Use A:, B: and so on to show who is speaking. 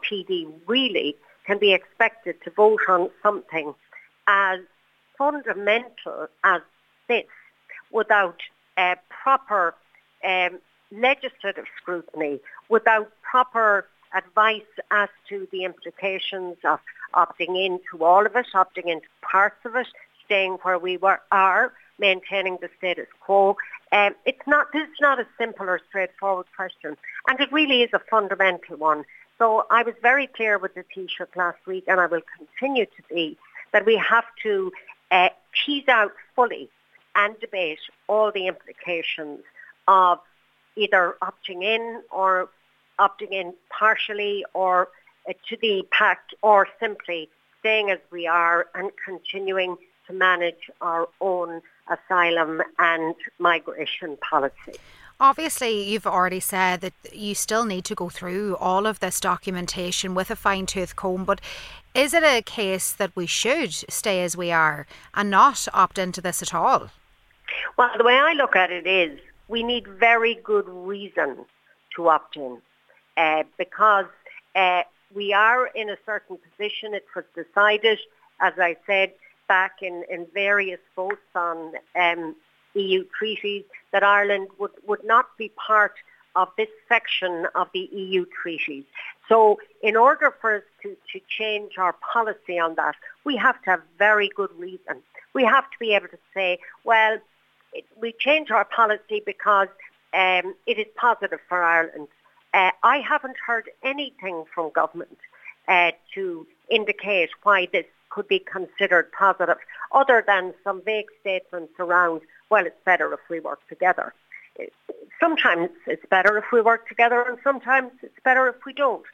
A: TD really can be expected to vote on something as fundamental as this without proper legislative scrutiny, without proper advice as to the implications of opting into all of it, opting into parts of it, staying where we are, maintaining the status quo. This is not a simple or straightforward question, and it really is a fundamental one. So I was very clear with the Taoiseach last week, and I will continue to be, that we have to tease out fully and debate all the implications of either opting in or opting in partially or to the pact, or simply staying as we are and continuing to manage our own asylum and migration policy.
B: Obviously, you've already said that you still need to go through all of this documentation with a fine-tooth comb, but is it a case that we should stay as we are and not opt into this at all?
A: Well, the way I look at it is we need very good reason to opt in because we are in a certain position. It was decided, as I said, back in various votes on EU treaties, that Ireland would not be part of this section of the EU treaties. So in order for us to change our policy on that, we have to have very good reason. We have to be able to say, well, we change our policy because it is positive for Ireland. I haven't heard anything from government to indicate why this could be considered positive, other than some vague statements around, well, it's better if we work together. Sometimes it's better if we work together, and sometimes it's better if we don't.